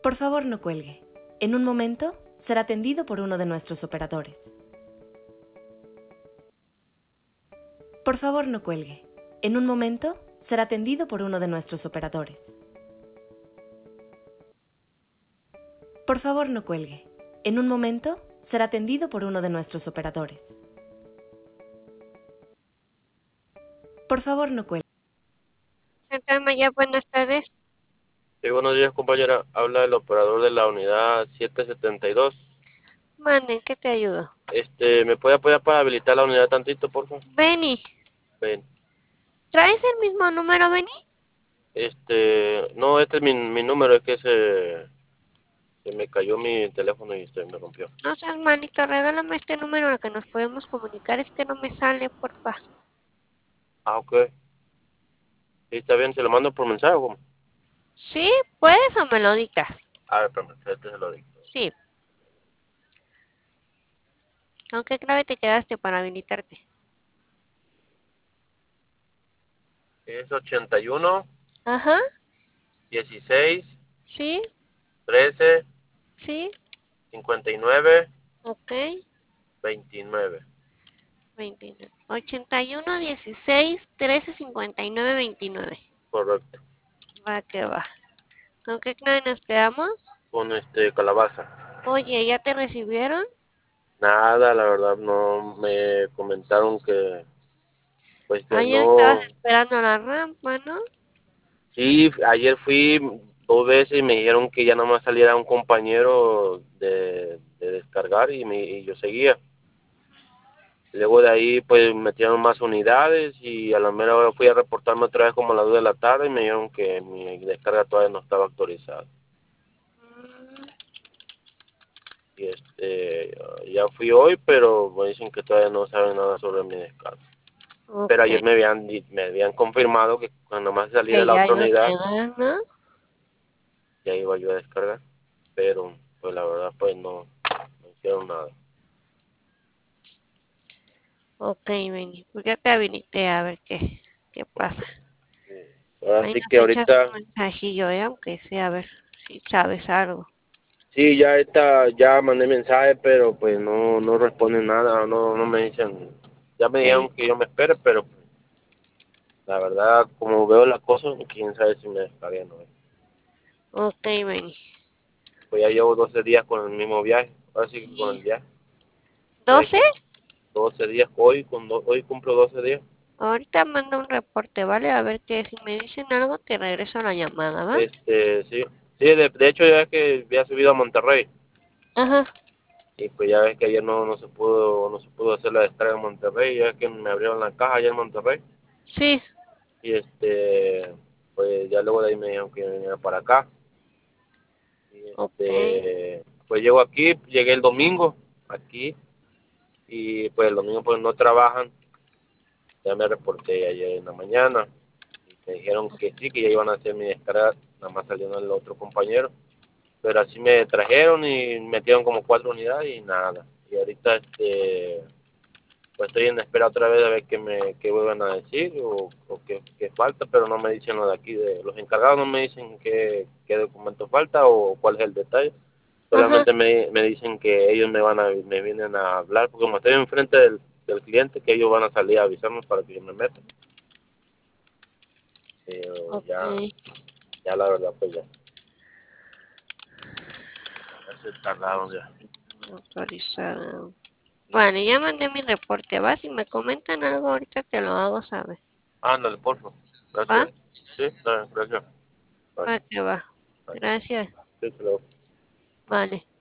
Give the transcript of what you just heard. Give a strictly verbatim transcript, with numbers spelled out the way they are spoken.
Por favor, no cuelgue. En un momento será atendido por uno de nuestros operadores. Por favor, no cuelgue. En un momento será atendido por uno de nuestros operadores. Por favor, no cuelgue. En un momento será atendido por uno de nuestros operadores. Por favor, no cuelgue. Central Maya, buenas tardes. Sí, buenos días, compañera. Habla el operador de la unidad siete setenta y dos. Mande, ¿qué te ayudo? Este, ¿me puede apoyar para habilitar la unidad tantito, por favor? Benny, Ven. ¿traes el mismo número, Benny? Este, no, este es mi, mi número, es que se, se me cayó mi teléfono y se me rompió. No seas manito, regálame este número en el que nos podemos comunicar. Es que no me sale, porfa. Ah, ok. Sí, está bien, ¿se lo mando por mensaje o cómo? ¿Sí? ¿Puedes o me lo dictas? A ver, espérame, este se lo digo. Sí. ¿Con qué clave te quedaste para habilitarte? Es ochenta y uno, Ajá. dieciséis, Sí. trece, Sí. cincuenta y nueve, Ok. veintinueve. veintinueve. ochenta y uno, dieciséis, trece, cincuenta y nueve, veintinueve. Correcto. Va que va. ¿Con qué clave nos quedamos? Con este, calabaza. Oye, ¿ya te recibieron? Nada, la verdad, no me comentaron que, pues que Ayer estabas no. esperando la rampa, ¿no? Sí, ayer fui dos veces y me dijeron que ya nomás saliera un compañero de, de descargar y, me, y yo seguía. Luego de ahí pues metieron más unidades y a la mera hora fui a reportarme otra vez como a las dos de la tarde y me dijeron que mi descarga todavía no estaba actualizada. Y este, ya fui hoy, pero me dicen que todavía no saben nada sobre mi descarga. Pero Ok. ayer me habían, di- me habían confirmado que cuando más saliera Que la ya otra iba a unidad, llegar, ¿no? ya iba yo a descargar. Pero pues la verdad pues no, no hicieron nada. Ok, Benny. Pues ya te habilité a ver qué, qué pasa. Ahora Ahí sí nos que echas un ahorita, mensajillo, ¿eh? Aunque sea, a ver si sabes algo. sí, ya está, ya mandé mensaje, pero pues no, no responden nada, no, no me dicen, ya me dijeron Ok, que yo me espere, pero pues, la verdad, como veo las cosas, quién sabe si me descargué o no. ok, Benny. Pues ya llevo doce días con el mismo viaje, ahora sí que con Sí. el viaje, ya ¿doce? doce días, hoy, con do- hoy cumplo doce días. Ahorita mando un reporte, ¿vale? A ver que si me dicen algo te regreso la llamada, ¿va? Este, sí, sí, de, de hecho ya es que había subido a Monterrey, Ajá. y pues ya ves que ayer no, no se pudo, no se pudo hacer la descarga en Monterrey, ya es que me abrieron la caja allá en Monterrey. Sí. Y este, pues ya luego de ahí me dijeron que venía para acá. Y Ok. este, pues llego aquí, llegué el domingo aquí y pues el domingo pues no trabajan. Ya me reporté ayer en la mañana y me dijeron que sí, que ya iban a hacer mi descarga, nada más saliendo el otro compañero. Pero así me trajeron y metieron como cuatro unidades y nada. Y ahorita este pues estoy en espera otra vez de ver qué me qué vuelven a decir o, o qué, qué falta, pero no me dicen lo de aquí, de los encargados no me dicen qué, qué documento falta o cuál es el detalle, Ajá. solamente me, me dicen que ellos me van a me vienen a hablar, porque como estoy enfrente del, del cliente, que ellos van a salir a avisarme para que yo me meta. Pero Ok. ya, ya la verdad pues ya, ya se tardaron ya. Autorizado. Bueno, ya mandé mi reporte, ¿va? Si me comentan algo ahorita te lo hago saber. Ándale, por favor. ¿Va? Gracias. Sí, está bien, gracias. Bye. Va que va. Bye. Gracias. Sí, te lo- Vale.